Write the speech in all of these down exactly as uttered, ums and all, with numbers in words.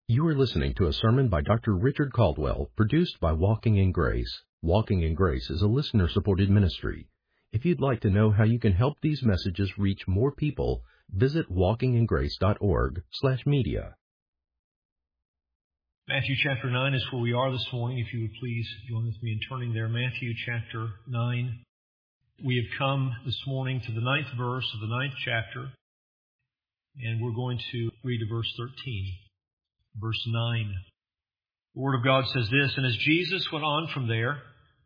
You are listening to a sermon by Doctor Richard Caldwell, produced by Walking in Grace. Walking in Grace is a listener-supported ministry. If you'd like to know how you can help these messages reach more people, visit walkingingrace.org slash media. Matthew chapter nine is where we are this morning. If you would please join with me in turning there. Matthew chapter nine. We have come this morning to the ninth verse of the ninth chapter, and we're going to read to verse thirteen. Verse nine. The Word of God says this, "And as Jesus went on from there,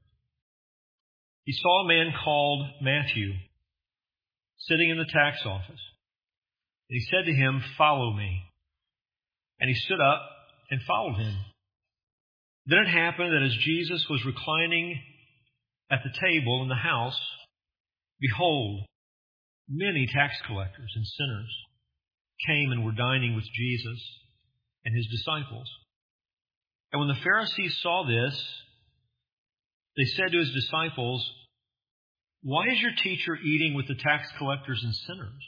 he saw a man called Matthew sitting in the tax office. And he said to him, 'Follow me.' And he stood up and followed him. Then it happened that as Jesus was reclining at the table in the house, behold, many tax collectors and sinners came and were dining with Jesus and his disciples. And when the Pharisees saw this, they said to his disciples, 'Why is your teacher eating with the tax collectors and sinners?'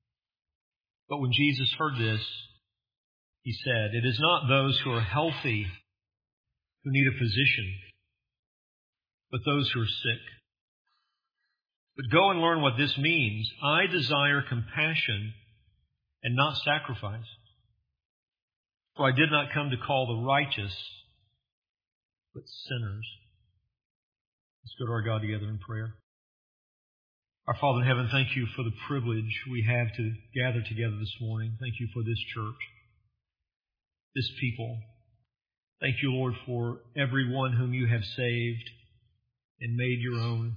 But when Jesus heard this, he said, 'It is not those who are healthy who need a physician, but those who are sick. But go and learn what this means. I desire compassion and not sacrifice. For I did not come to call the righteous, but sinners.'" Let's go to our God together in prayer. Our Father in heaven, thank you for the privilege we have to gather together this morning. Thank you for this church, this people. Thank you, Lord, for everyone whom you have saved and made your own.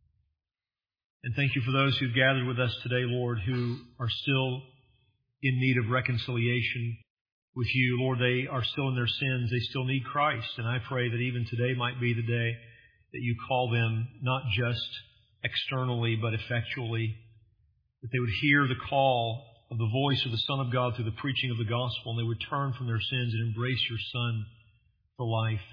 And thank you for those who've gathered with us today, Lord, who are still in need of reconciliation with you. Lord, they are still in their sins. They still need Christ. And I pray that even today might be the day that you call them not just externally, but effectually, that they would hear the call of the voice of the Son of God through the preaching of the gospel, and they would turn from their sins and embrace your Son for life.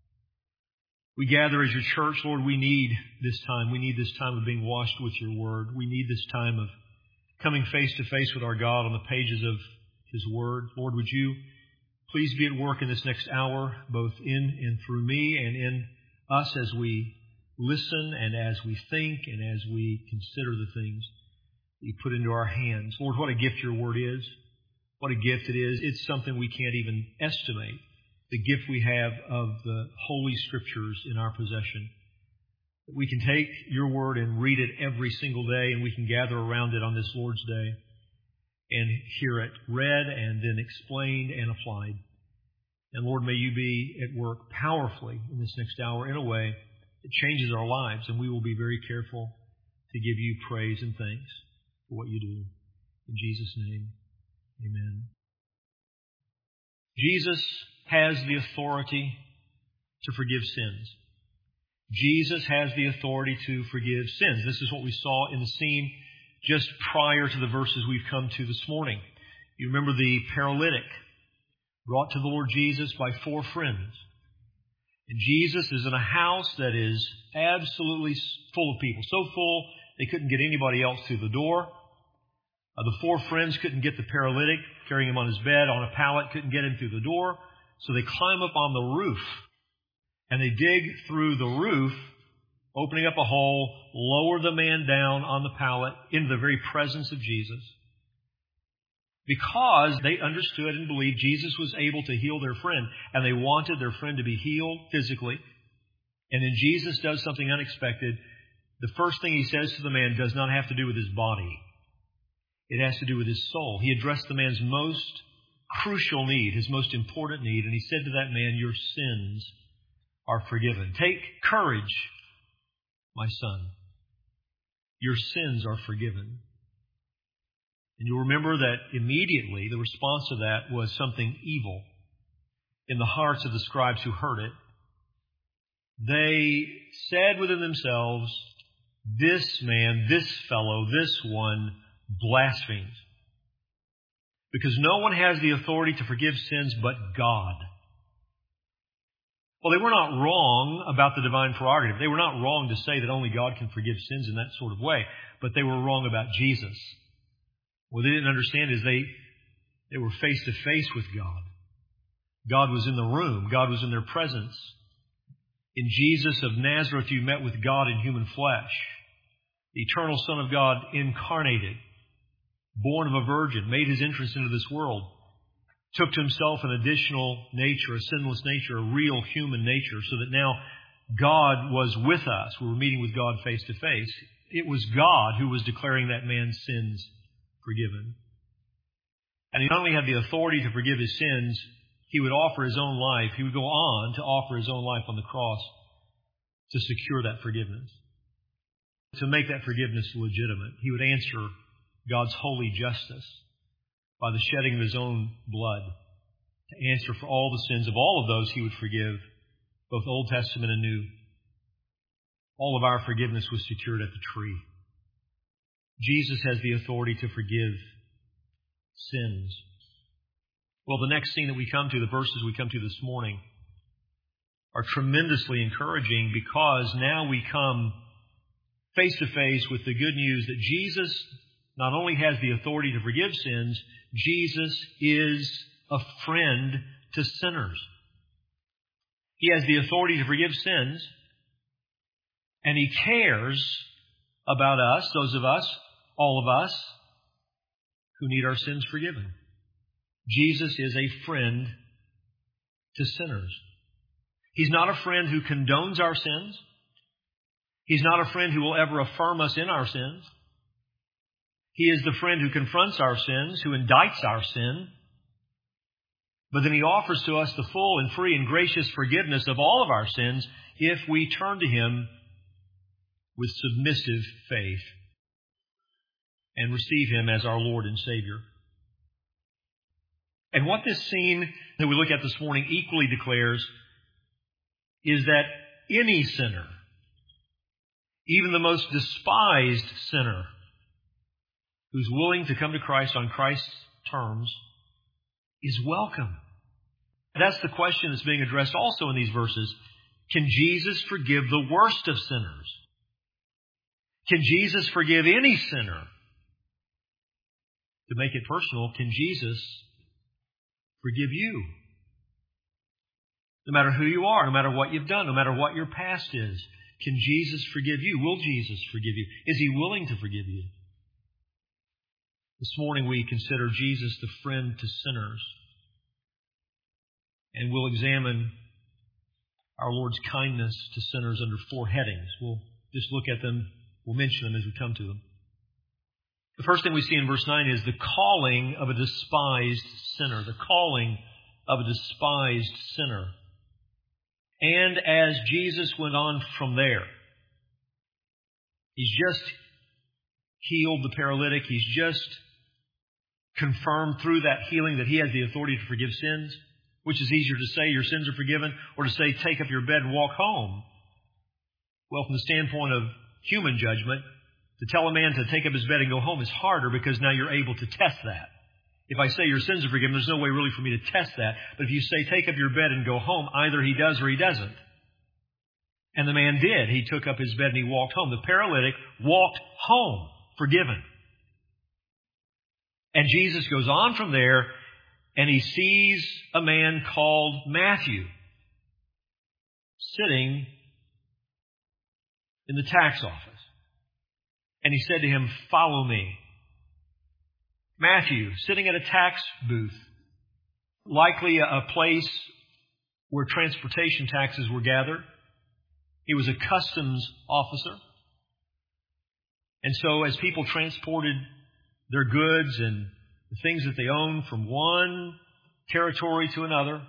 We gather as your church, Lord, we need this time. We need this time of being washed with your word. We need this time of coming face to face with our God on the pages of his word. Lord, would you please be at work in this next hour, both in and through me and in us as we listen and as we think and as we consider the things that you put into our hands. Lord, what a gift your word is. What a gift it is. It's something we can't even estimate, the gift we have of the Holy Scriptures in our possession. We can take your word and read it every single day, and we can gather around it on this Lord's Day and hear it read and then explained and applied. And Lord, may you be at work powerfully in this next hour in a way that changes our lives, and we will be very careful to give you praise and thanks for what you do. In Jesus' name, amen. Jesus has the authority to forgive sins. Jesus has the authority to forgive sins. This is what we saw in the scene just prior to the verses we've come to this morning. You remember the paralytic brought to the Lord Jesus by four friends. And Jesus is in a house that is absolutely full of people. So full, they couldn't get anybody else through the door. Uh, the four friends couldn't get the paralytic, carrying him on his bed, on a pallet, couldn't get him through the door. So they climb up on the roof, and they dig through the roof, opening up a hole, lower the man down on the pallet into the very presence of Jesus. Because they understood and believed Jesus was able to heal their friend, and they wanted their friend to be healed physically. And then Jesus does something unexpected. The first thing he says to the man does not have to do with his body. It has to do with his soul. He addressed the man's most crucial need, his most important need, and he said to that man, "Your sins are forgiven. Take courage, my son. Your sins are forgiven." And you'll remember that immediately the response to that was something evil in the hearts of the scribes who heard it. They said within themselves, "This man, this fellow, this one blasphemes." Because no one has the authority to forgive sins but God. Well, they were not wrong about the divine prerogative. They were not wrong to say that only God can forgive sins in that sort of way. But they were wrong about Jesus. What they didn't understand is they, they were face to face with God. God was in the room. God was in their presence. In Jesus of Nazareth, you met with God in human flesh. The eternal Son of God incarnated, born of a virgin, made his entrance into this world, took to himself an additional nature, a sinless nature, a real human nature, so that now God was with us. We were meeting with God face to face. It was God who was declaring that man's sins forgiven. And he not only had the authority to forgive his sins, he would offer his own life. He would go on to offer his own life on the cross to secure that forgiveness, to make that forgiveness legitimate. He would answer God's holy justice by the shedding of his own blood to answer for all the sins of all of those he would forgive, both Old Testament and New. All of our forgiveness was secured at the tree. Jesus has the authority to forgive sins. Well, the next scene that we come to, the verses we come to this morning, are tremendously encouraging because now we come face to face with the good news that Jesus not only has the authority to forgive sins, Jesus is a friend to sinners. He has the authority to forgive sins, and He cares about us, those of us, all of us, who need our sins forgiven. Jesus is a friend to sinners. He's not a friend who condones our sins. He's not a friend who will ever affirm us in our sins. He is the friend who confronts our sins, who indicts our sin. But then He offers to us the full and free and gracious forgiveness of all of our sins if we turn to Him with submissive faith and receive Him as our Lord and Savior. And what this scene that we look at this morning equally declares is that any sinner, even the most despised sinner, who's willing to come to Christ on Christ's terms, is welcome. That's the question that's being addressed also in these verses. Can Jesus forgive the worst of sinners? Can Jesus forgive any sinner? To make it personal, can Jesus forgive you? No matter who you are, no matter what you've done, no matter what your past is, can Jesus forgive you? Will Jesus forgive you? Is He willing to forgive you? This morning we consider Jesus the friend to sinners. And we'll examine our Lord's kindness to sinners under four headings. We'll just look at them. We'll mention them as we come to them. The first thing we see in verse nine is the calling of a despised sinner. The calling of a despised sinner. And as Jesus went on from there, He's just healed the paralytic. He's just confirmed through that healing that He has the authority to forgive sins. Which is easier to say your sins are forgiven or to say take up your bed and walk home? Well, from the standpoint of human judgment, to tell a man to take up his bed and go home is harder because now you're able to test that. If I say your sins are forgiven, there's no way really for me to test that. But if you say take up your bed and go home, either he does or he doesn't. And the man did. He took up his bed and he walked home. The paralytic walked home, forgiven. And Jesus goes on from there, and He sees a man called Matthew sitting in the tax office. And He said to him, "Follow me." Matthew, sitting at a tax booth, likely a place where transportation taxes were gathered. He was a customs officer. And so as people transported their goods and the things that they owned from one territory to another,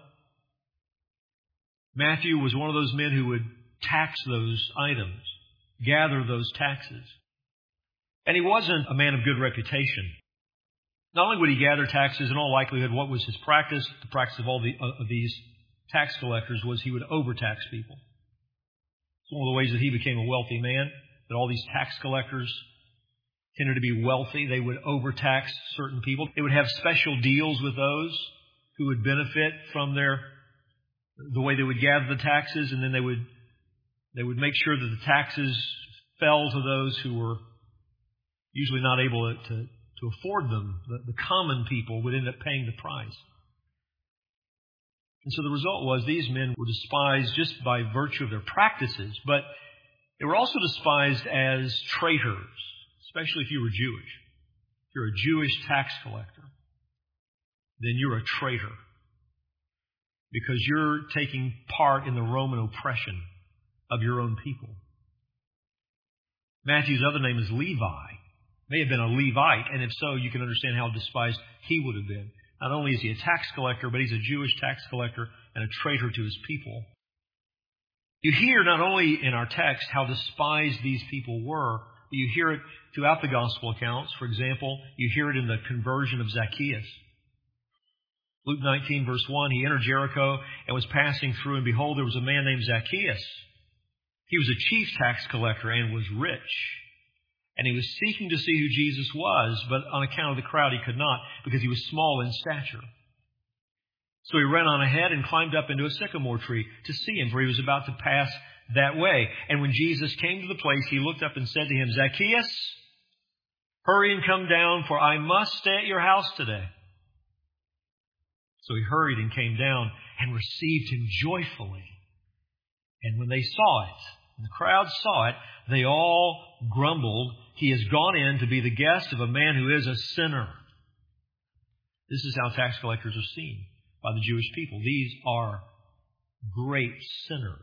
Matthew was one of those men who would tax those items, gather those taxes. And he wasn't a man of good reputation. Not only would he gather taxes, in all likelihood, what was his practice? The practice of all the, of these tax collectors was he would overtax people. It's one of the ways that he became a wealthy man, that all these tax collectors tended to be wealthy. They would overtax certain people. They would have special deals with those who would benefit from their the way they would gather the taxes, and then they would they would make sure that the taxes fell to those who were usually not able to, to, to afford them. The, the common people would end up paying the price. And so the result was these men were despised just by virtue of their practices, but they were also despised as traitors, especially if you were Jewish. If you're a Jewish tax collector, then you're a traitor because you're taking part in the Roman oppression of your own people. Matthew's other name is Levi. May have been a Levite, and if so, you can understand how despised he would have been. Not only is he a tax collector, but he's a Jewish tax collector and a traitor to his people. You hear not only in our text how despised these people were, but you hear it throughout the gospel accounts. For example, you hear it in the conversion of Zacchaeus. Luke nineteen, verse one, he entered Jericho and was passing through, and behold, there was a man named Zacchaeus. He was a chief tax collector and was rich. And he was seeking to see who Jesus was, but on account of the crowd he could not, because he was small in stature. So he ran on ahead and climbed up into a sycamore tree to see him, for he was about to pass that way. And when Jesus came to the place, he looked up and said to him, Zacchaeus, hurry and come down, for I must stay at your house today. So he hurried and came down and received him joyfully. And when they saw it, and the crowd saw it, they all grumbled, he has gone in to be the guest of a man who is a sinner. This is how tax collectors are seen by the Jewish people. These are great sinners.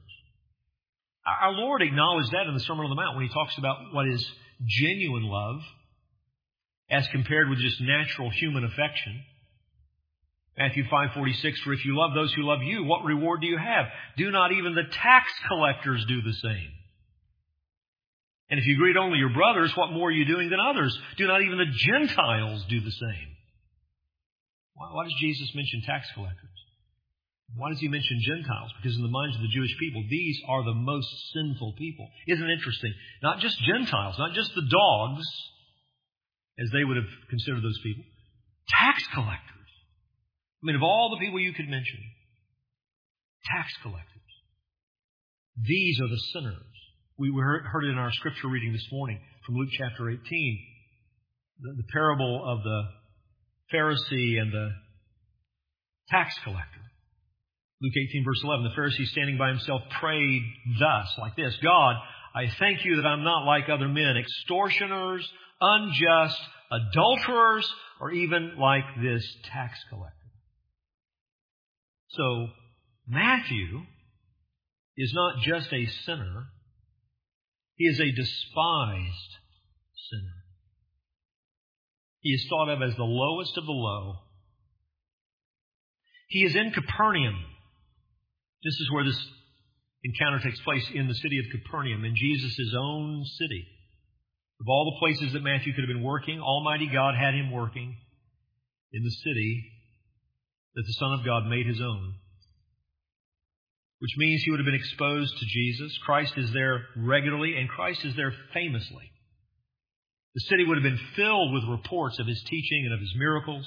Our Lord acknowledged that in the Sermon on the Mount when he talks about what is genuine love as compared with just natural human affection. Matthew five forty-six, for if you love those who love you, what reward do you have? Do not even the tax collectors do the same? And if you greet only your brothers, what more are you doing than others? Do not even the Gentiles do the same? Why, why does Jesus mention tax collectors? Why does he mention Gentiles? Because in the minds of the Jewish people, these are the most sinful people. Isn't it interesting? Not just Gentiles, not just the dogs, as they would have considered those people. Tax collectors. I mean, of all the people you could mention, tax collectors. These are the sinners. We heard it in our scripture reading this morning from Luke chapter eighteen, the, the parable of the Pharisee and the tax collector. Luke eighteen, verse eleven, the Pharisee standing by himself prayed thus, like this, God, I thank you that I'm not like other men, extortioners, unjust, adulterers, or even like this tax collector. So, Matthew is not just a sinner. He is a despised sinner. He is thought of as the lowest of the low. He is in Capernaum. This is where this encounter takes place, in the city of Capernaum, in Jesus' own city. Of all the places that Matthew could have been working, Almighty God had him working in the city that the Son of God made his own. Which means he would have been exposed to Jesus. Christ is there regularly, and Christ is there famously. The city would have been filled with reports of his teaching and of his miracles.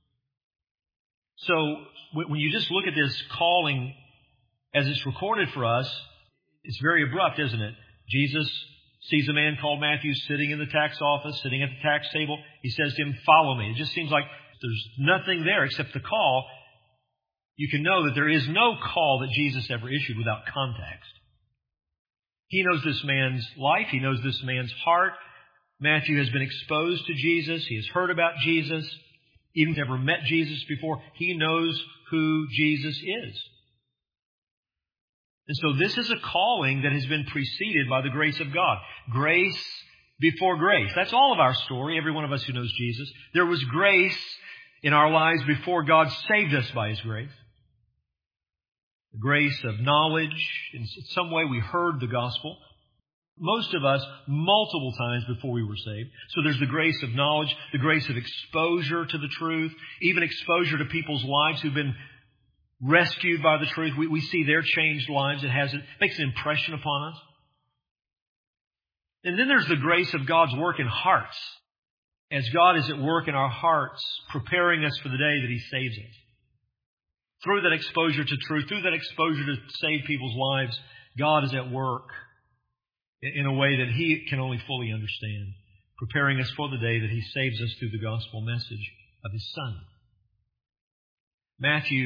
So when you just look at this calling as it's recorded for us, it's very abrupt, isn't it? Jesus sees a man called Matthew sitting in the tax office, sitting at the tax table. He says to him, follow me. It just seems like there's nothing there except the call. You can know that there is no call that Jesus ever issued without context. He knows this man's life. He knows this man's heart. Matthew has been exposed to Jesus. He has heard about Jesus. Even if he's never met Jesus before, he knows who Jesus is. And so this is a calling that has been preceded by the grace of God. Grace before grace. That's all of our story, every one of us who knows Jesus. There was grace in our lives before God saved us by His grace. The grace of knowledge. In some way we heard the gospel. Most of us multiple times before we were saved. So there's the grace of knowledge, the grace of exposure to the truth, even exposure to people's lives who've been rescued by the truth. We, we see their changed lives. It has it makes an impression upon us. And then there's the grace of God's work in hearts. As God is at work in our hearts, preparing us for the day that He saves us. Through that exposure to truth, through that exposure to save people's lives, God is at work in a way that He can only fully understand, preparing us for the day that He saves us through the gospel message of His Son. Matthew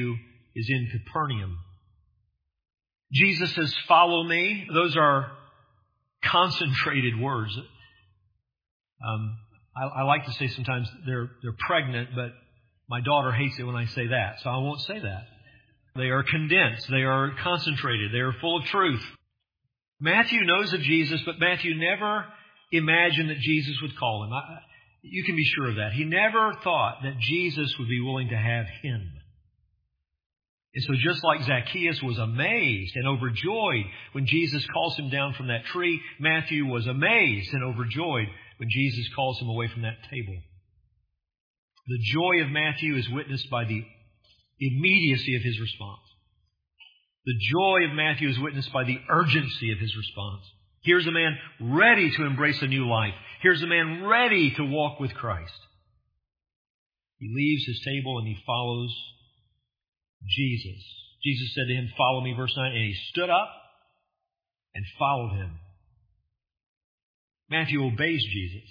is in Capernaum. Jesus says, "Follow me." Those are concentrated words. Um, I, I like to say sometimes they're they're pregnant, but my daughter hates it when I say that, so I won't say that. They are condensed. They are concentrated. They are full of truth. Matthew knows of Jesus, but Matthew never imagined that Jesus would call him. I, you can be sure of that. He never thought that Jesus would be willing to have him. And so just like Zacchaeus was amazed and overjoyed when Jesus calls him down from that tree, Matthew was amazed and overjoyed when Jesus calls him away from that table. The joy of Matthew is witnessed by the immediacy of his response. The joy of Matthew is witnessed by the urgency of his response. Here's a man ready to embrace a new life. Here's a man ready to walk with Christ. He leaves his table and he follows Jesus. Jesus said to him, "Follow me," verse nine, and he stood up and followed him. Matthew obeys Jesus.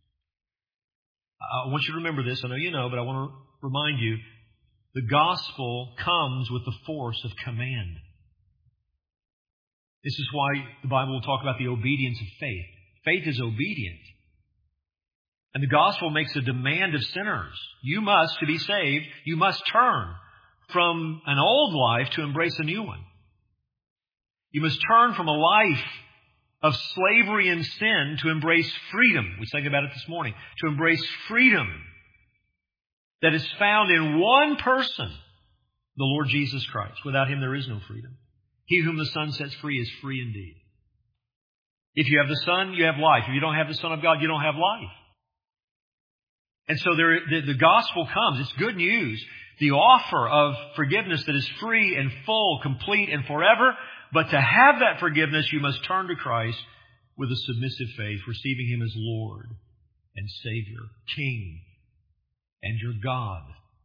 I want you to remember this. I know you know, but I want to remind you, the gospel comes with the force of command. This is why the Bible will talk about the obedience of faith. Faith is obedient. And the gospel makes a demand of sinners. You must, to be saved, you must turn from an old life to embrace a new one. You must turn from a life of slavery and sin to embrace freedom. We sang about it this morning. To embrace freedom that is found in one person, the Lord Jesus Christ. Without Him, there is no freedom. He whom the Son sets free is free indeed. If you have the Son, you have life. If you don't have the Son of God, you don't have life. And so there, the, the gospel comes. It's good news. The offer of forgiveness that is free and full, complete and forever. But to have that forgiveness, you must turn to Christ with a submissive faith, receiving Him as Lord and Savior, King, and your God.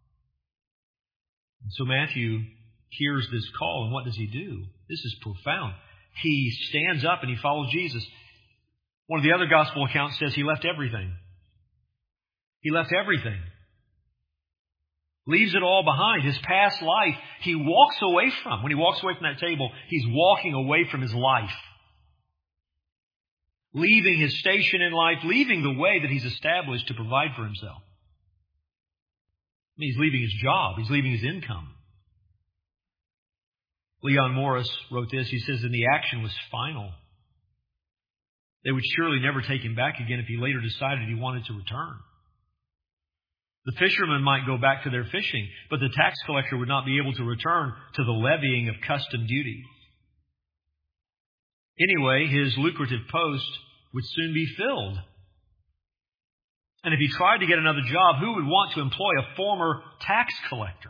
And so Matthew hears this call, and what does he do? This is profound. He stands up and he follows Jesus. One of the other gospel accounts says he left everything. He left everything. Leaves it all behind. His past life, he walks away from. When he walks away from that table, he's walking away from his life. Leaving his station in life, leaving the way that he's established to provide for himself. I mean, he's leaving his job. He's leaving his income. Leon Morris wrote this. He says, and the action was final. They would surely never take him back again if he later decided he wanted to return. The fishermen might go back to their fishing, but the tax collector would not be able to return to the levying of custom duties. Anyway, his lucrative post would soon be filled. And if he tried to get another job, who would want to employ a former tax collector?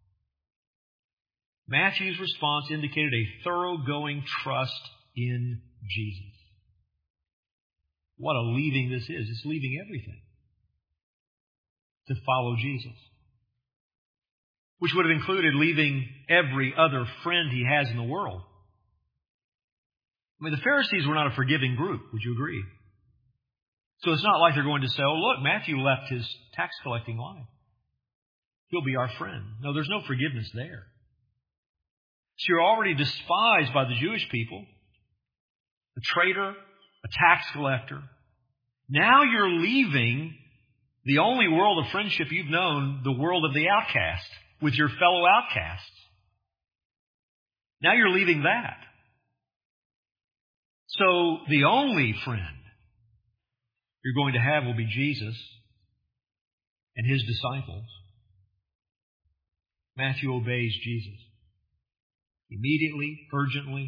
Matthew's response indicated a thoroughgoing trust in Jesus. What a leaving this is. It's leaving everything to follow Jesus. Which would have included leaving every other friend he has in the world. I mean, the Pharisees were not a forgiving group. Would you agree? So it's not like they're going to say, oh, look, Matthew left his tax collecting life. He'll be our friend. No, there's no forgiveness there. So you're already despised by the Jewish people. A traitor, a tax collector. Now you're leaving the only world of friendship you've known, the world of the outcast, with your fellow outcasts. Now you're leaving that. So the only friend you're going to have will be Jesus and His disciples. Matthew obeys Jesus. Immediately, urgently,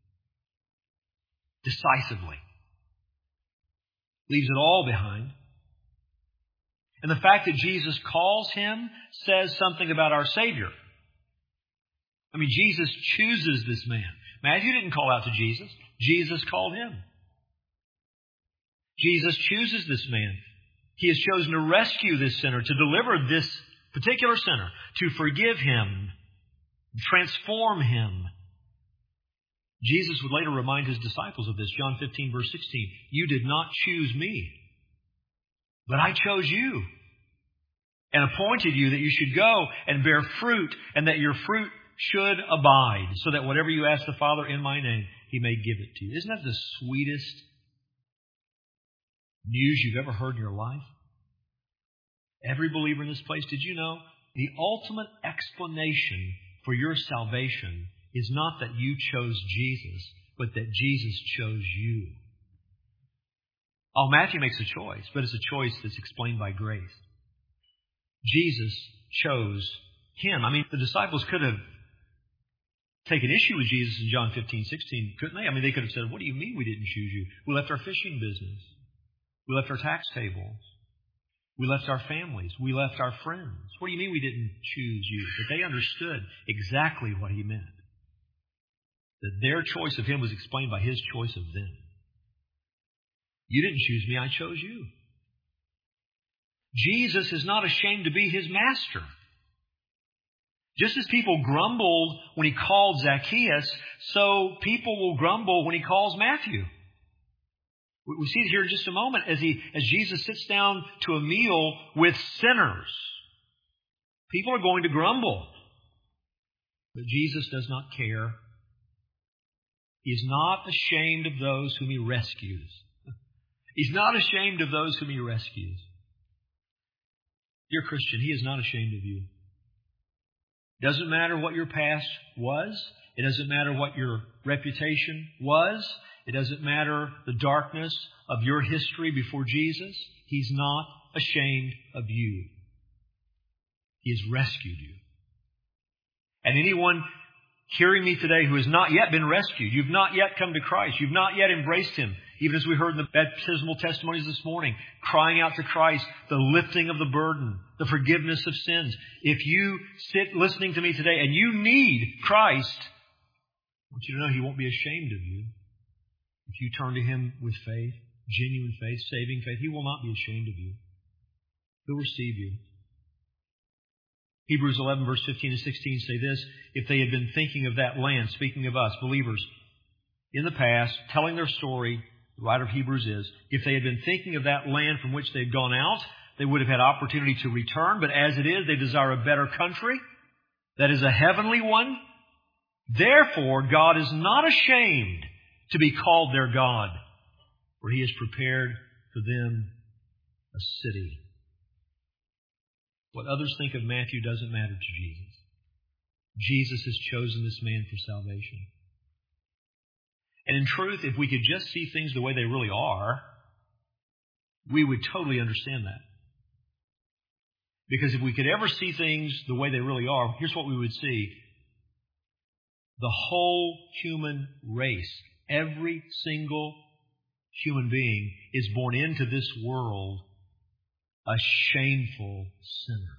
decisively. Leaves it all behind. And the fact that Jesus calls him says something about our Savior. I mean, Jesus chooses this man. Matthew didn't call out to Jesus. Jesus called him. Jesus chooses this man. He has chosen to rescue this sinner, to deliver this particular sinner, to forgive him, transform him. Jesus would later remind His disciples of this. John fifteen, verse sixteen. You did not choose me, but I chose you and appointed you that you should go and bear fruit, and that your fruit should abide, so that whatever you ask the Father in my name, He may give it to you. Isn't that the sweetest news you've ever heard in your life? Every believer in this place, did you know the ultimate explanation for your salvation is not that you chose Jesus, but that Jesus chose you? Oh, Matthew makes a choice, but it's a choice that's explained by grace. Jesus chose him. I mean, the disciples could have taken issue with Jesus in John fifteen, sixteen, couldn't they? I mean, they could have said, what do you mean we didn't choose you? We left our fishing business. We left our tax tables. We left our families. We left our friends. What do you mean we didn't choose you? But they understood exactly what he meant. That their choice of him was explained by his choice of them. You didn't choose me, I chose you. Jesus is not ashamed to be his master. Just as people grumbled when he called Zacchaeus, so people will grumble when he calls Matthew. We see it here in just a moment as he, as Jesus sits down to a meal with sinners. People are going to grumble. But Jesus does not care. He is not ashamed of those whom he rescues. He's not ashamed of those whom he rescues. Dear Christian, he is not ashamed of you. It doesn't matter what your past was. It doesn't matter what your reputation was. It doesn't matter the darkness of your history before Jesus. He's not ashamed of you. He has rescued you. And anyone hearing me today who has not yet been rescued, you've not yet come to Christ, you've not yet embraced him, even as we heard in the baptismal testimonies this morning, crying out to Christ, the lifting of the burden, the forgiveness of sins. If you sit listening to me today and you need Christ, I want you to know he won't be ashamed of you. If you turn to him with faith, genuine faith, saving faith, he will not be ashamed of you. He'll receive you. Hebrews eleven, verse fifteen and sixteen say this: if they had been thinking of that land, speaking of us, believers, in the past, telling their story, the writer of Hebrews is, if they had been thinking of that land from which they'd gone out, they would have had opportunity to return. But as it is, they desire a better country, that is a heavenly one. Therefore, God is not ashamed to be called their God, for he has prepared for them a city. What others think of Matthew doesn't matter to Jesus. Jesus has chosen this man for salvation. And in truth, if we could just see things the way they really are, we would totally understand that. Because if we could ever see things the way they really are, here's what we would see. The whole human race, every single human being, is born into this world a shameful sinner.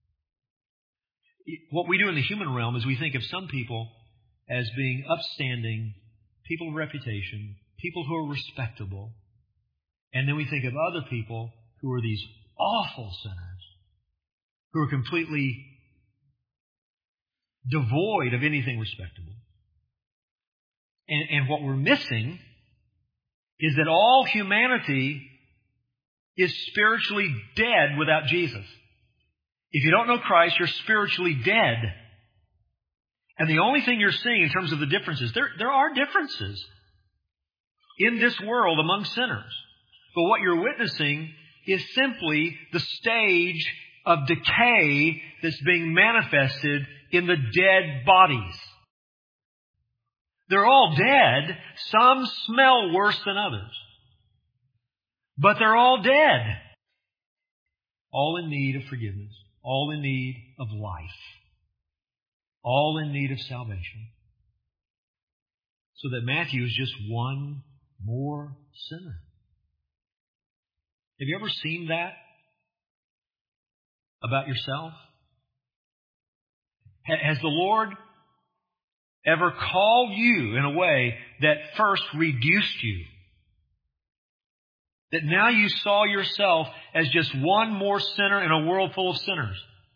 What we do in the human realm is we think of some people as being upstanding, people of reputation, people who are respectable. And then we think of other people who are these awful sinners, who are completely devoid of anything respectable. And, and what we're missing is that all humanity is spiritually dead without Jesus. If you don't know Christ, you're spiritually dead. And the only thing you're seeing in terms of the differences, there, there are differences in this world among sinners. But what you're witnessing is simply the stage of decay that's being manifested in the dead bodies. They're all dead. Some smell worse than others. But they're all dead. All in need of forgiveness. All in need of life. All in need of salvation. So that Matthew is just one more sinner. Have you ever seen that about yourself? Has the Lord ever called you in a way that first reduced you? That now you saw yourself as just one more sinner in a world full of sinners?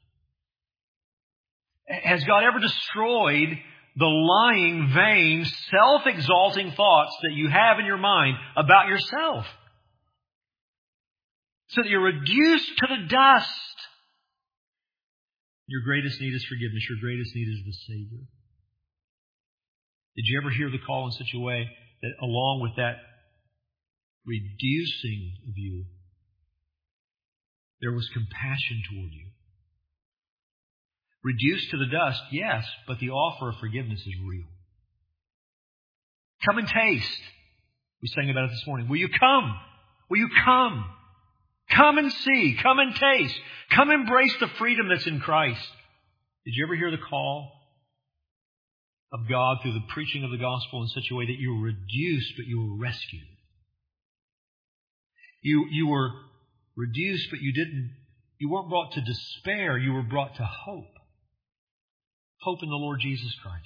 Has God ever destroyed the lying, vain, self-exalting thoughts that you have in your mind about yourself? So that you're reduced to the dust. Your greatest need is forgiveness. Your greatest need is the Savior. Did you ever hear the call in such a way that along with that reducing of you, there was compassion toward you? Reduced to the dust, yes, but the offer of forgiveness is real. Come and taste. We sang about it this morning. Will you come? Will you come? Come and see. Come and taste. Come embrace the freedom that's in Christ. Did you ever hear the call of God through the preaching of the gospel in such a way that you were reduced, but you were rescued? You, you were reduced, but you didn't, you weren't brought to despair. You were brought to hope. Hope in the Lord Jesus Christ.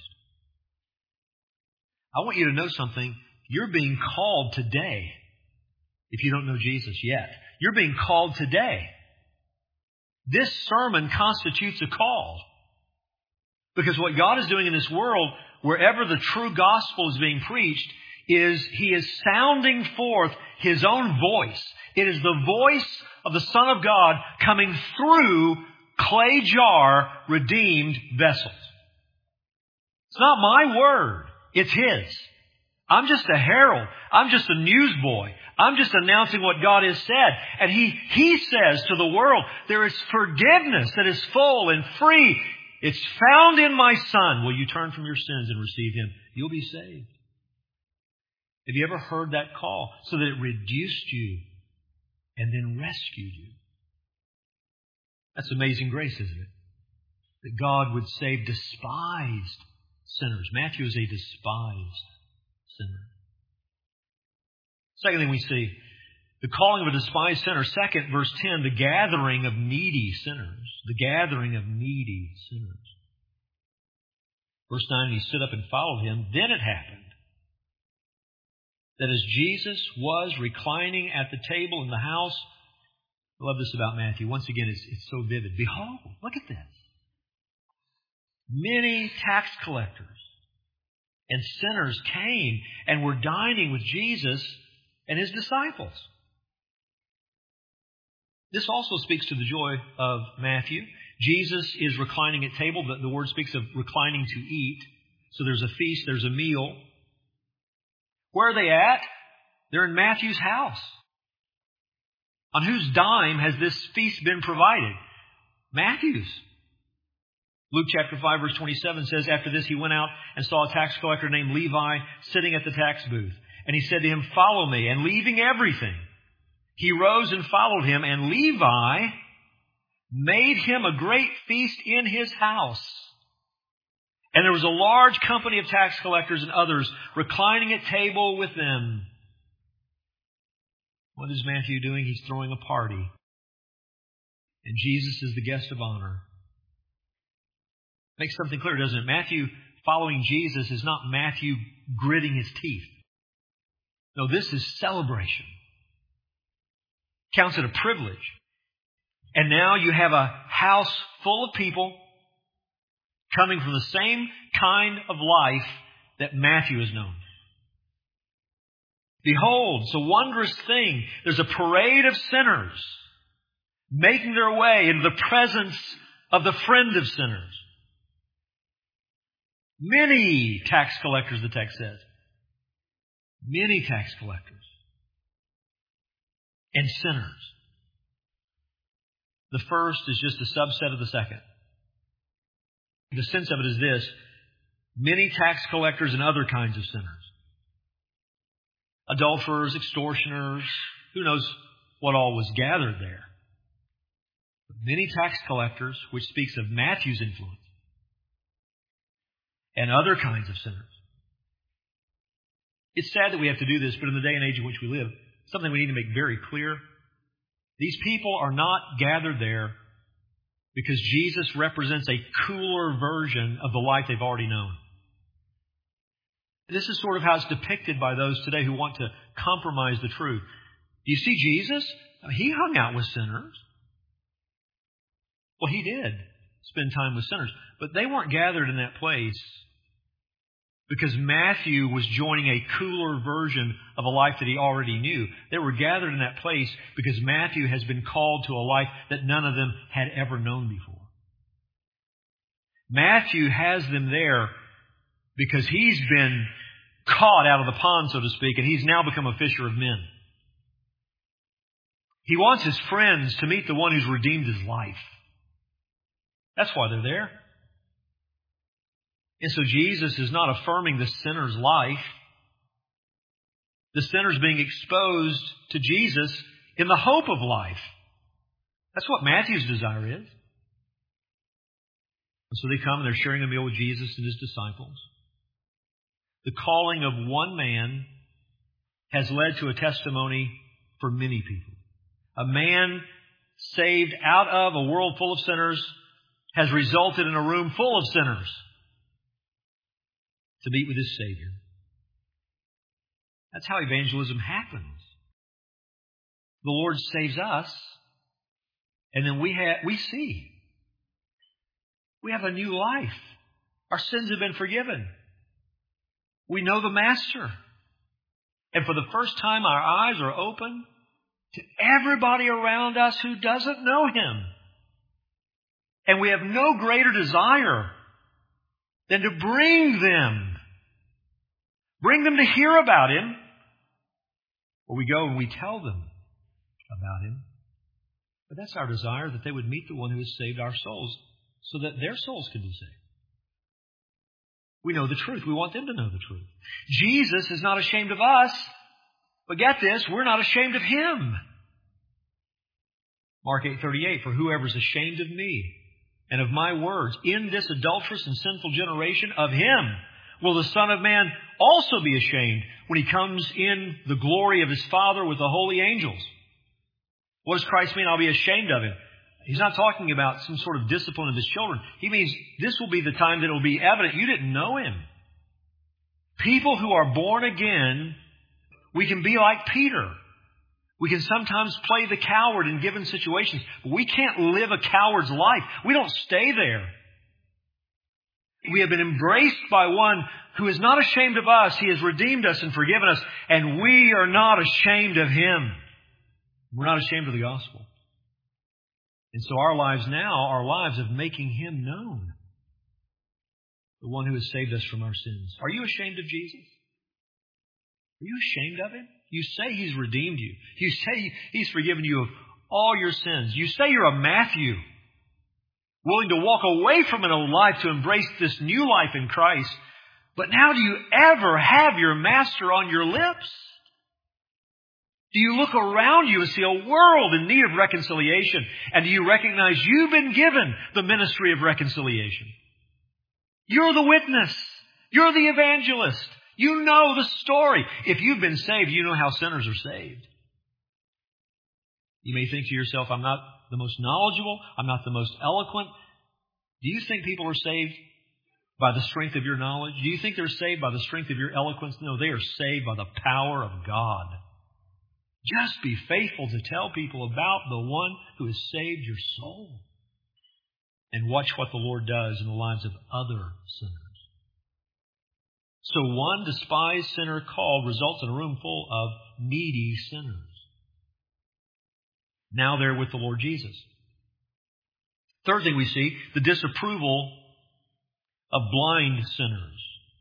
I want you to know something. You're being called today. If you don't know Jesus yet, you're being called today. This sermon constitutes a call. Because what God is doing in this world, wherever the true gospel is being preached, is He is sounding forth His own voice. It is the voice of the Son of God coming through clay jar redeemed vessels. It's not my word. It's His. I'm just a herald. I'm just a newsboy. I'm just announcing what God has said. And He, He says to the world, there is forgiveness that is full and free. It's found in my Son. Will you turn from your sins and receive Him? You'll be saved. Have you ever heard that call? So that it reduced you and then rescued you. That's amazing grace, isn't it? That God would save despised sinners. Matthew is a despised sinner. Second thing we see, the calling of a despised sinner. Second, verse ten, the gathering of needy sinners. The gathering of needy sinners. Verse nine, he stood up and followed him. Then it happened that as Jesus was reclining at the table in the house, I love this about Matthew. Once again, it's, it's so vivid. Behold, look at this. Many tax collectors and sinners came and were dining with Jesus and His disciples. This also speaks to the joy of Matthew. Jesus is reclining at table. The, the word speaks of reclining to eat. So there's a feast, there's a meal. Where are they at? They're in Matthew's house. On whose dime has this feast been provided? Matthew's. Luke chapter five verse twenty-seven says, after this he went out and saw a tax collector named Levi sitting at the tax booth. And he said to him, follow me. And leaving everything, he rose and followed him. And Levi made him a great feast in his house. And there was a large company of tax collectors and others reclining at table with them. What is Matthew doing? He's throwing a party. And Jesus is the guest of honor. Makes something clear, doesn't it? Matthew following Jesus is not Matthew gritting his teeth. No, this is celebration. Counts it a privilege. And now you have a house full of people coming from the same kind of life that Matthew has known. Behold, it's a wondrous thing. There's a parade of sinners making their way into the presence of the friend of sinners. Many tax collectors, the text says. Many tax collectors. And sinners. The first is just a subset of the second. The sense of it is this. Many tax collectors and other kinds of sinners. Adulterers, extortioners, who knows what all was gathered there. But many tax collectors, which speaks of Matthew's influence. And other kinds of sinners. It's sad that we have to do this, but in the day and age in which we live, something we need to make very clear. These people are not gathered there because Jesus represents a cooler version of the life they've already known. This is sort of how it's depicted by those today who want to compromise the truth. Do you see Jesus? He hung out with sinners. Well, He did spend time with sinners, but they weren't gathered in that place because Matthew was joining a cooler version of a life that he already knew. They were gathered in that place because Matthew has been called to a life that none of them had ever known before. Matthew has them there because he's been caught out of the pond, so to speak, and he's now become a fisher of men. He wants his friends to meet the one who's redeemed his life. That's why they're there. And so Jesus is not affirming the sinner's life. The sinner's being exposed to Jesus in the hope of life. That's what Matthew's desire is. And so they come and they're sharing a meal with Jesus and His disciples. The calling of one man has led to a testimony for many people. A man saved out of a world full of sinners has resulted in a room full of sinners to meet with his Savior. That's how evangelism happens. The Lord saves us, and then we have we see. We have a new life. Our sins have been forgiven. We know the Master. And for the first time, our eyes are open to everybody around us who doesn't know Him. And we have no greater desire than to bring them. Bring them to hear about Him. Or we go and we tell them about Him. But that's our desire, that they would meet the one who has saved our souls so that their souls can be saved. We know the truth. We want them to know the truth. Jesus is not ashamed of us. But get this, we're not ashamed of Him. Mark eight thirty-eight, for whoever is ashamed of me and of my words in this adulterous and sinful generation, of him will the Son of Man also be ashamed when He comes in the glory of His Father with the holy angels. What does Christ mean, I'll be ashamed of Him? He's not talking about some sort of discipline of His children. He means this will be the time that it will be evident you didn't know Him. People who are born again, we can be like Peter. We can sometimes play the coward in given situations, but we can't live a coward's life. We don't stay there. We have been embraced by one who is not ashamed of us. He has redeemed us and forgiven us, and we are not ashamed of Him. We're not ashamed of the gospel. And so our lives now are lives of making Him known. The one who has saved us from our sins. Are you ashamed of Jesus? Are you ashamed of Him? You say He's redeemed you. You say He's forgiven you of all your sins. You say you're a Matthew, willing to walk away from an old life to embrace this new life in Christ. But now do you ever have your Master on your lips? Do you look around you and see a world in need of reconciliation? And do you recognize you've been given the ministry of reconciliation? You're the witness. You're the evangelist. You know the story. If you've been saved, you know how sinners are saved. You may think to yourself, I'm not the most knowledgeable. I'm not the most eloquent. Do you think people are saved by the strength of your knowledge? Do you think they're saved by the strength of your eloquence? No, they are saved by the power of God. Just be faithful to tell people about the one who has saved your soul. And watch what the Lord does in the lives of other sinners. So one despised sinner called results in a room full of needy sinners. Now they're with the Lord Jesus. Third thing we see, the disapproval of blind sinners.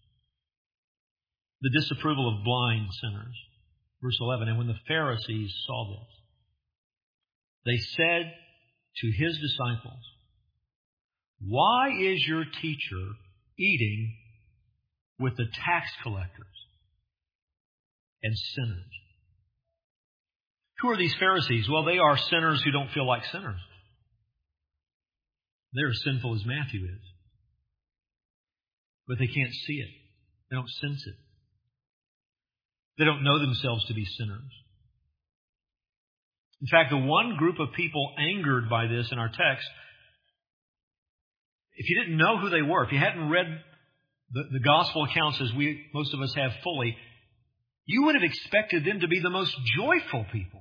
The disapproval of blind sinners. Verse eleven, and when the Pharisees saw this, they said to His disciples, why is your teacher eating with the tax collectors and sinners? Who are these Pharisees? Well, they are sinners who don't feel like sinners. They're as sinful as Matthew is. But they can't see it. They don't sense it. They don't know themselves to be sinners. In fact, the one group of people angered by this in our text, if you didn't know who they were, if you hadn't read the, the gospel accounts as we, most of us have fully, you would have expected them to be the most joyful people.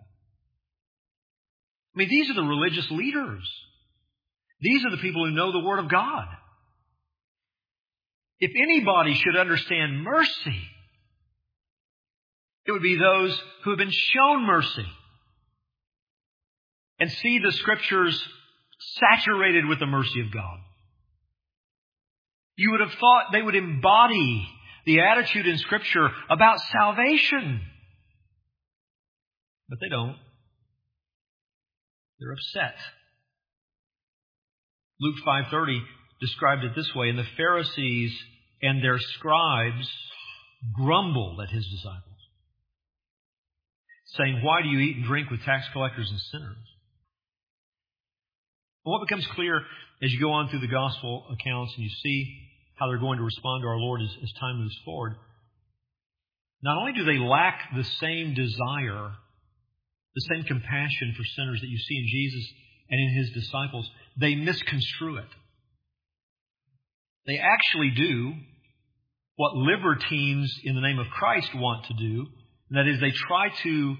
I mean, these are the religious leaders. These are the people who know the Word of God. If anybody should understand mercy, it would be those who have been shown mercy and see the Scriptures saturated with the mercy of God. You would have thought they would embody the attitude in Scripture about salvation. But they don't. They're upset. Luke five thirty described it this way, and the Pharisees and their scribes grumbled at his disciples, saying, "Why do you eat and drink with tax collectors and sinners?" Well, what becomes clear as you go on through the gospel accounts and you see how they're going to respond to our Lord as, as time moves forward, not only do they lack the same desire, the same compassion for sinners that you see in Jesus and in His disciples, they misconstrue it. They actually do what libertines in the name of Christ want to do, and that is they try to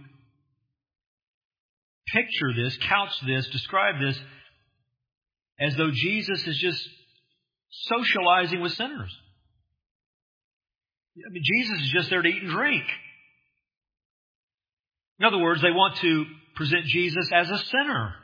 picture this, couch this, describe this as though Jesus is just socializing with sinners. I mean, Jesus is just there to eat and drink. In other words, they want to present Jesus as a sinner.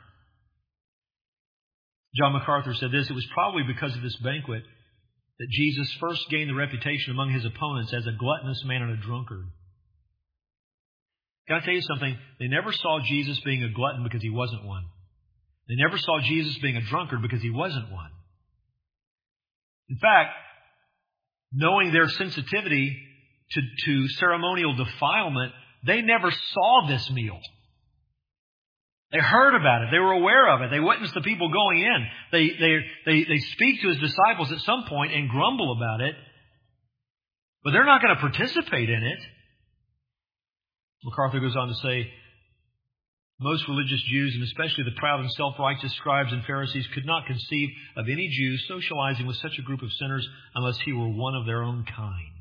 John MacArthur said this: it was probably because of this banquet that Jesus first gained the reputation among His opponents as a gluttonous man and a drunkard. Can I tell you something? They never saw Jesus being a glutton because He wasn't one. They never saw Jesus being a drunkard because He wasn't one. In fact, knowing their sensitivity to, to ceremonial defilement, they never saw this meal. They heard about it. They were aware of it. They witnessed the people going in. They, they, they, they speak to His disciples at some point and grumble about it, but they're not going to participate in it. MacArthur goes on to say, most religious Jews, and especially the proud and self-righteous scribes and Pharisees, could not conceive of any Jew socializing with such a group of sinners unless he were one of their own kind.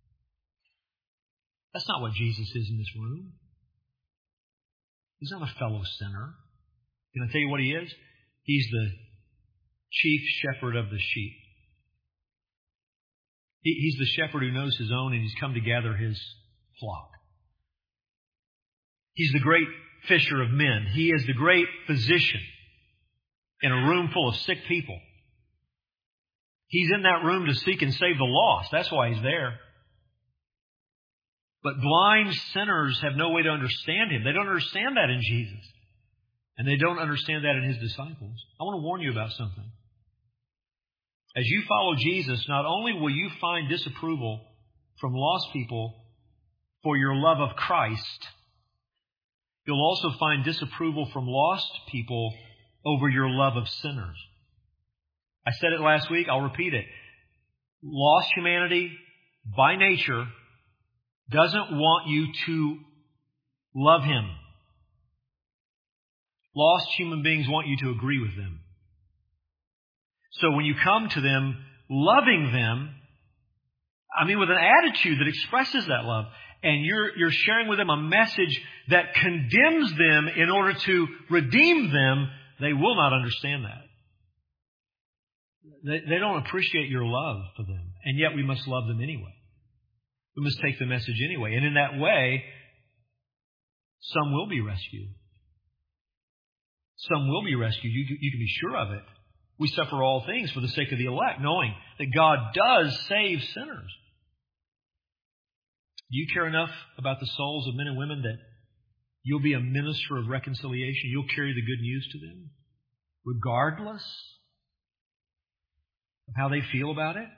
That's not what Jesus is in this room. He's not a fellow sinner. Can I tell you what He is? He's the chief shepherd of the sheep. He, he's the shepherd who knows His own, and He's come to gather His flock. He's the great fisher of men. He is the great physician in a room full of sick people. He's in that room to seek and save the lost. That's why He's there. But blind sinners have no way to understand Him. They don't understand that in Jesus. And they don't understand that in His disciples. I want to warn you about something. As you follow Jesus, not only will you find disapproval from lost people for your love of Christ, you'll also find disapproval from lost people over your love of sinners. I said it last week. I'll repeat it. Lost humanity, by nature, doesn't want you to love Him. Lost human beings want you to agree with them. So when you come to them loving them, I mean with an attitude that expresses that love, and you're, you're sharing with them a message that condemns them in order to redeem them, they will not understand that. They, they don't appreciate your love for them, and yet we must love them anyway. We must take the message anyway. And in that way, some will be rescued. Some will be rescued. You, you can be sure of it. We suffer all things for the sake of the elect, knowing that God does save sinners. Do you care enough about the souls of men and women that you'll be a minister of reconciliation? You'll carry the good news to them, regardless of how they feel about it?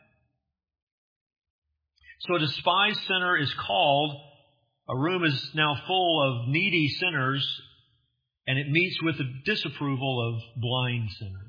So a despised sinner is called, a room is now full of needy sinners, and it meets with the disapproval of blind sinners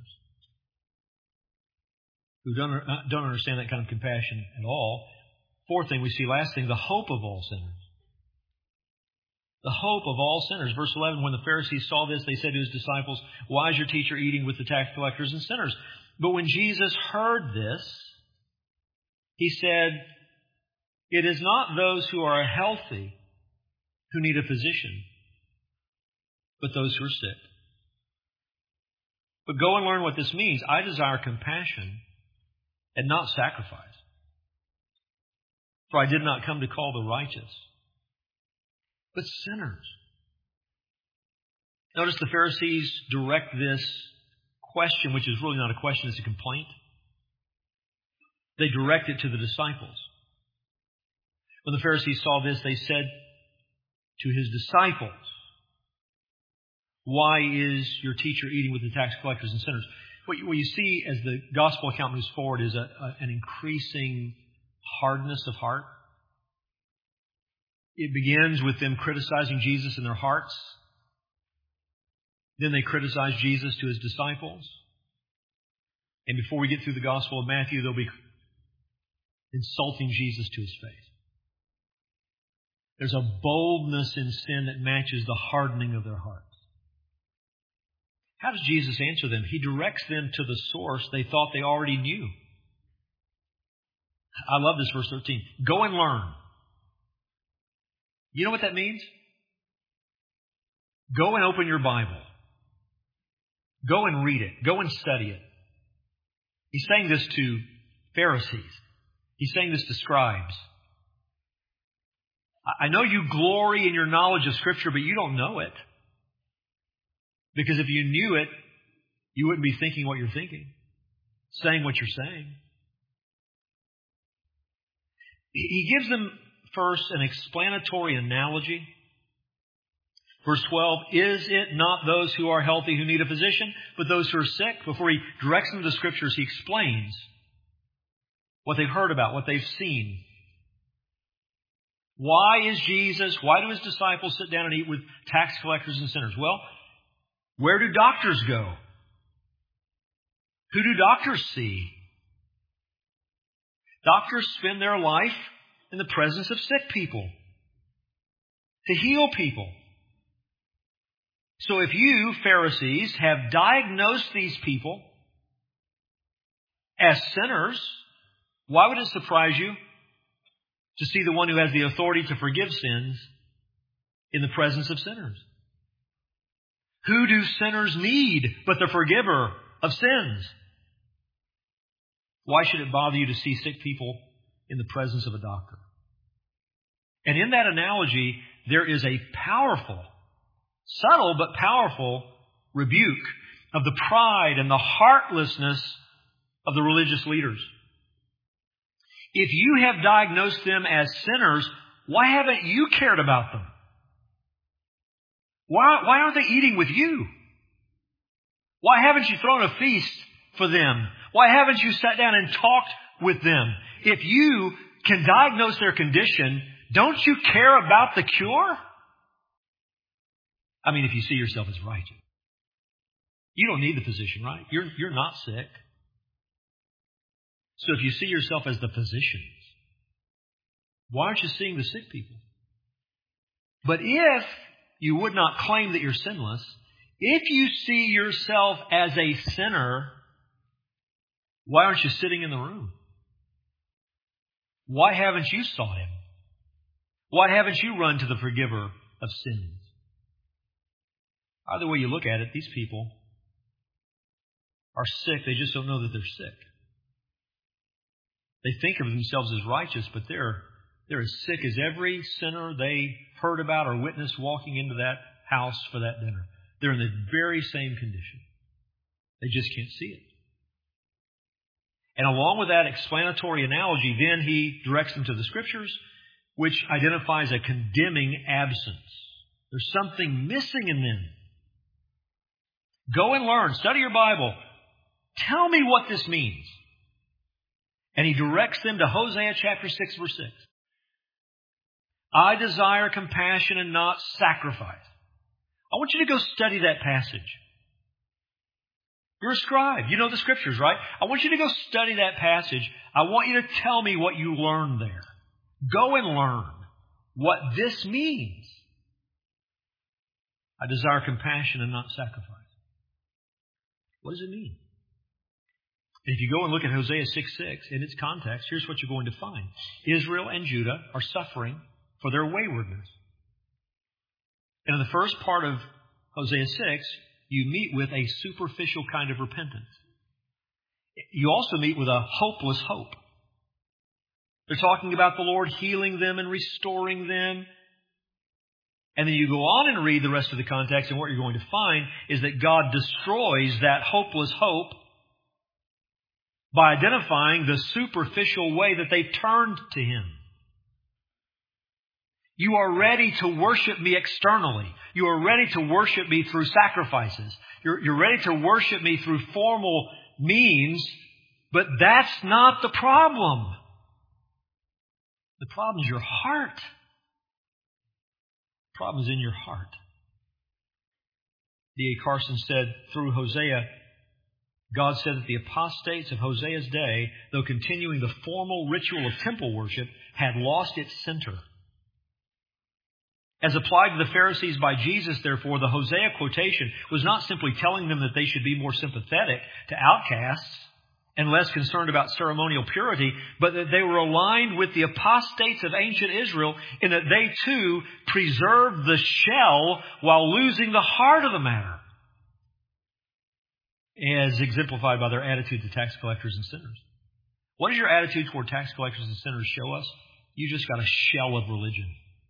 who don't, don't understand that kind of compassion at all. Fourth thing we see, last thing, the hope of all sinners. The hope of all sinners. Verse eleven, when the Pharisees saw this, they said to His disciples, "Why is your teacher eating with the tax collectors and sinners?" But when Jesus heard this, He said, "It is not those who are healthy who need a physician, but those who are sick. But go and learn what this means. I desire compassion and not sacrifice. For I did not come to call the righteous, but sinners." Notice the Pharisees direct this question, which is really not a question, it's a complaint. They direct it to the disciples. When the Pharisees saw this, they said to his disciples, "Why is your teacher eating with the tax collectors and sinners?" What you, what you see as the gospel account moves forward is a, a, an increasing hardness of heart. It begins with them criticizing Jesus in their hearts. Then they criticize Jesus to his disciples. And before we get through the Gospel of Matthew, they'll be insulting Jesus to his face. There's a boldness in sin that matches the hardening of their hearts. How does Jesus answer them? He directs them to the source they thought they already knew. I love this verse thirteen. Go and learn. You know what that means? Go and open your Bible. Go and read it. Go and study it. He's saying this to Pharisees. He's saying this to scribes. I know you glory in your knowledge of Scripture, but you don't know it. Because if you knew it, you wouldn't be thinking what you're thinking, saying what you're saying. He gives them first an explanatory analogy. Verse twelve, is it not those who are healthy who need a physician, but those who are sick? Before he directs them to the Scriptures, he explains what they've heard about, what they've seen. Why is Jesus, why do his disciples sit down and eat with tax collectors and sinners? Well, where do doctors go? Who do doctors see? Doctors spend their life in the presence of sick people, to heal people. So if you, Pharisees, have diagnosed these people as sinners, why would it surprise you to see the one who has the authority to forgive sins in the presence of sinners? Who do sinners need but the forgiver of sins? Why should it bother you to see sick people in the presence of a doctor? And in that analogy, there is a powerful, subtle but powerful rebuke of the pride and the heartlessness of the religious leaders. If you have diagnosed them as sinners, why haven't you cared about them? Why, why aren't they eating with you? Why haven't you thrown a feast for them? Why haven't you sat down and talked with them? If you can diagnose their condition, don't you care about the cure? I mean, if you see yourself as righteous. You don't need the physician, right? You're, you're not sick. So if you see yourself as the physicians, why aren't you seeing the sick people? But if you would not claim that you're sinless, if you see yourself as a sinner, why aren't you sitting in the room? Why haven't you sought him? Why haven't you run to the forgiver of sins? Either way you look at it, these people are sick. They just don't know that they're sick. They think of themselves as righteous, but they're, they're as sick as every sinner they heard about or witnessed walking into that house for that dinner. They're in the very same condition. They just can't see it. And along with that explanatory analogy, then he directs them to the Scriptures, which identifies a condemning absence. There's something missing in them. Go and learn. Study your Bible. Tell me what this means. And he directs them to Hosea chapter six, verse six. I desire compassion and not sacrifice. I want you to go study that passage. You're a scribe. You know the Scriptures, right? I want you to go study that passage. I want you to tell me what you learned there. Go and learn what this means. I desire compassion and not sacrifice. What does it mean? And if you go and look at Hosea six six in its context, here's what you're going to find. Israel and Judah are suffering for their waywardness. And in the first part of Hosea six, you meet with a superficial kind of repentance. You also meet with a hopeless hope. They're talking about the Lord healing them and restoring them. And then you go on and read the rest of the context, and what you're going to find is that God destroys that hopeless hope by identifying the superficial way that they've turned to Him. You are ready to worship me externally. You are ready to worship me through sacrifices. You're, you're ready to worship me through formal means, but that's not the problem. The problem is your heart. The problem is in your heart. D A Carson said through Hosea, God said that the apostates of Hosea's day, though continuing the formal ritual of temple worship, had lost its center. As applied to the Pharisees by Jesus, therefore, the Hosea quotation was not simply telling them that they should be more sympathetic to outcasts and less concerned about ceremonial purity, but that they were aligned with the apostates of ancient Israel in that they too preserved the shell while losing the heart of the matter, as exemplified by their attitude to tax collectors and sinners. What does your attitude toward tax collectors and sinners show us? You just got a shell of religion.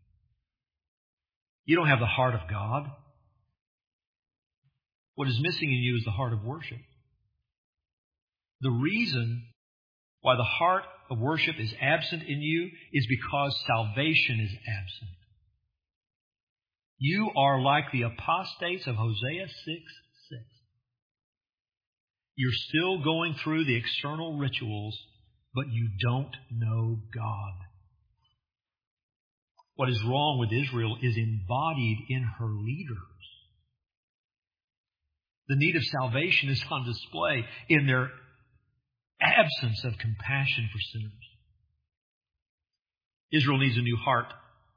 You don't have the heart of God. What is missing in you is the heart of worship. The reason why the heart of worship is absent in you is because salvation is absent. You are like the apostates of Hosea six six. You're still going through the external rituals, but you don't know God. What is wrong with Israel is embodied in her leaders. The need of salvation is on display in their absence of compassion for sinners. Israel needs a new heart,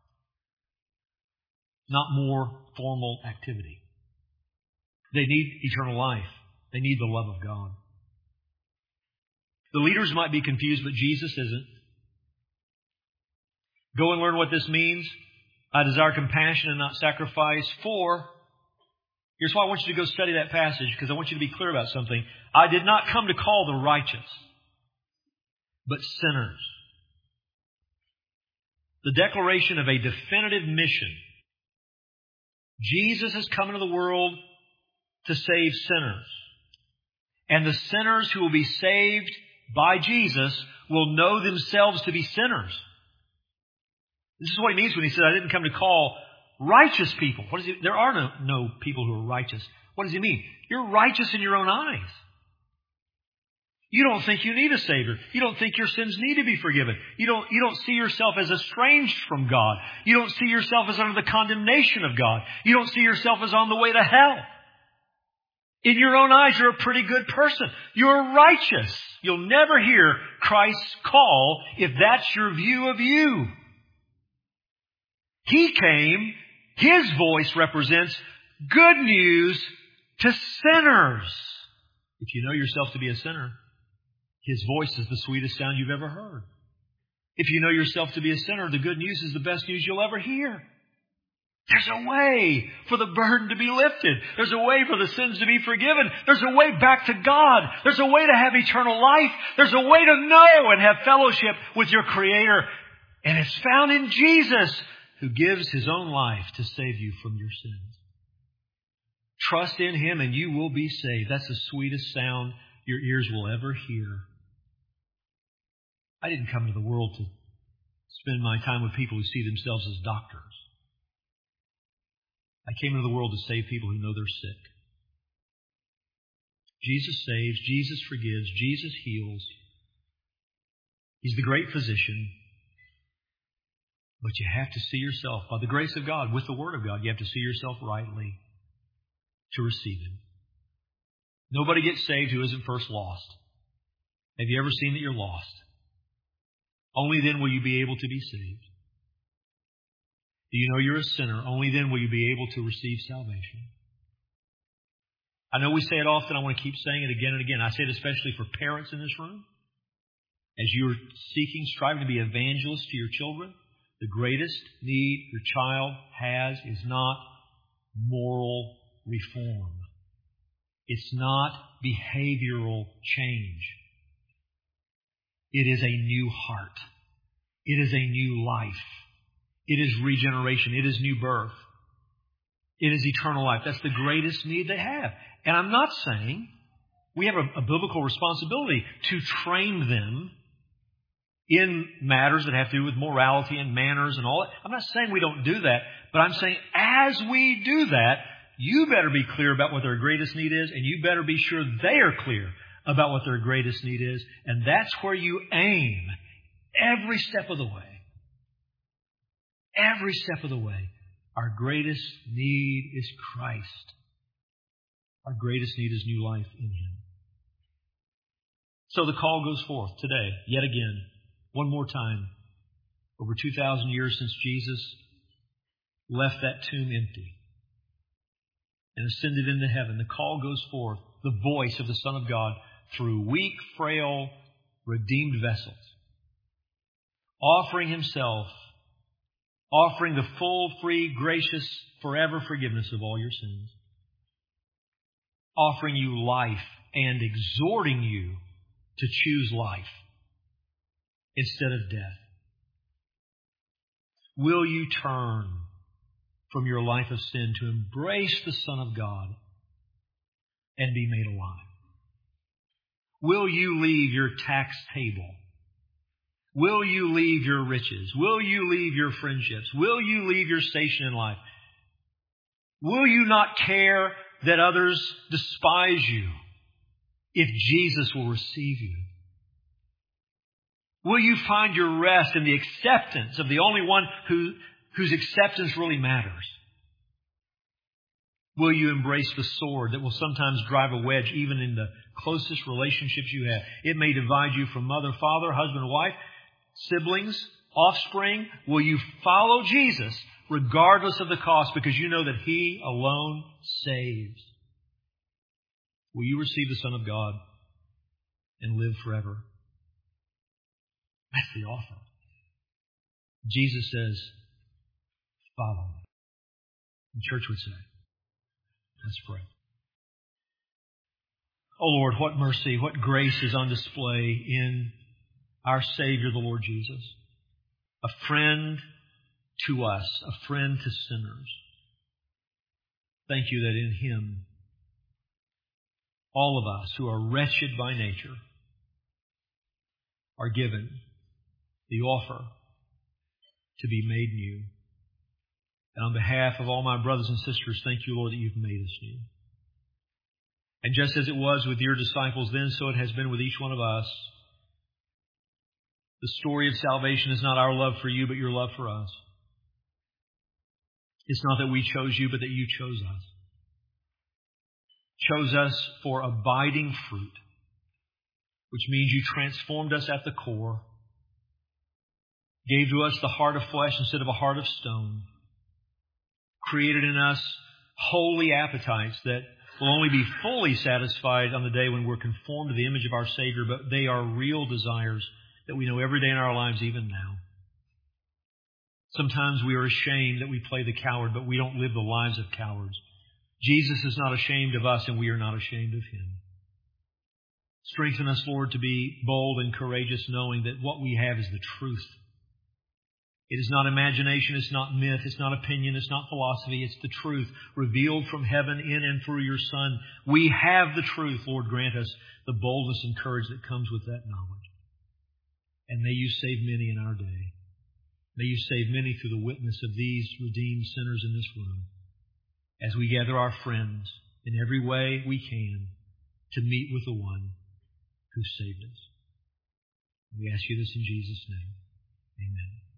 not more formal activity. They need eternal life. They need the love of God. The leaders might be confused, but Jesus isn't. Go and learn what this means. I desire compassion and not sacrifice. For, here's why I want you to go study that passage, because I want you to be clear about something. I did not come to call the righteous, but sinners. The declaration of a definitive mission. Jesus has come into the world to save sinners. And the sinners who will be saved by Jesus will know themselves to be sinners. This is what he means when he said, I didn't come to call righteous people. What does he, there are no, no people who are righteous. What does he mean? You're righteous in your own eyes. You don't think you need a Savior. You don't think your sins need to be forgiven. You don't, you don't see yourself as estranged from God. You don't see yourself as under the condemnation of God. You don't see yourself as on the way to hell. In your own eyes, you're a pretty good person. You're righteous. You'll never hear Christ's call if that's your view of you. He came, His voice represents good news to sinners. If you know yourself to be a sinner, His voice is the sweetest sound you've ever heard. If you know yourself to be a sinner, the good news is the best news you'll ever hear. There's a way for the burden to be lifted. There's a way for the sins to be forgiven. There's a way back to God. There's a way to have eternal life. There's a way to know and have fellowship with your Creator. And it's found in Jesus, who gives His own life to save you from your sins. Trust in Him and you will be saved. That's the sweetest sound your ears will ever hear. I didn't come into the world to spend my time with people who see themselves as doctors. I came into the world to save people who know they're sick. Jesus saves. Jesus forgives. Jesus heals. He's the great physician. But you have to see yourself, by the grace of God, with the Word of God, you have to see yourself rightly to receive Him. Nobody gets saved who isn't first lost. Have you ever seen that you're lost? Only then will you be able to be saved. Do you know you're a sinner? Only then will you be able to receive salvation. I know we say it often. I want to keep saying it again and again. I say it especially for parents in this room. As you're seeking, striving to be evangelists to your children, the greatest need your child has is not moral reform. It's not behavioral change. It is a new heart. It is a new life. It is regeneration. It is new birth. It is eternal life. That's the greatest need they have. And I'm not saying We have a, a biblical responsibility to train them in matters that have to do with morality and manners and all that. I'm not saying we don't do that, but I'm saying as we do that, you better be clear about what their greatest need is, and you better be sure they are clear about what their greatest need is. And that's where you aim every step of the way. Every step of the way. Our greatest need is Christ. Our greatest need is new life in Him. So the call goes forth today, yet again, one more time. Over two thousand years since Jesus left that tomb empty and ascended into heaven, the call goes forth, the voice of the Son of God through weak, frail, redeemed vessels, offering Himself, offering the full, free, gracious, forever forgiveness of all your sins, offering you life and exhorting you to choose life instead of death. Will you turn from your life of sin to embrace the Son of God and be made alive? Will you leave your tax table? Will you leave your riches? Will you leave your friendships? Will you leave your station in life? Will you not care that others despise you if Jesus will receive you? Will you find your rest in the acceptance of the only one who, whose acceptance really matters? Will you embrace the sword that will sometimes drive a wedge even in the closest relationships you have? It may divide you from mother, father, husband, wife, siblings, offspring. Will you follow Jesus regardless of the cost because you know that He alone saves? Will you receive the Son of God and live forever? That's the offer. Jesus says, follow me. The church would say, let's pray. Oh Lord, what mercy, what grace is on display in our Savior, the Lord Jesus. A friend to us, a friend to sinners. Thank you that in Him, all of us who are wretched by nature are given the offer to be made new. And on behalf of all my brothers and sisters, thank you, Lord, that you've made us new. And just as it was with your disciples then, so it has been with each one of us. The story of salvation is not our love for you, but your love for us. It's not that we chose you, but that you chose us. Chose us for abiding fruit, which means you transformed us at the core, gave to us the heart of flesh instead of a heart of stone, created in us holy appetites that will only be fully satisfied on the day when we're conformed to the image of our Savior, but they are real desires that we know every day in our lives, even now. Sometimes we are ashamed that we play the coward, but we don't live the lives of cowards. Jesus is not ashamed of us, and we are not ashamed of Him. Strengthen us, Lord, to be bold and courageous, knowing that what we have is the truth. It is not imagination, it's not myth, it's not opinion, it's not philosophy, it's the truth revealed from heaven in and through your Son. We have the truth, Lord, grant us the boldness and courage that comes with that knowledge. And may you save many in our day. May you save many through the witness of these redeemed sinners in this room as we gather our friends in every way we can to meet with the one who saved us. We ask you this in Jesus' name. Amen.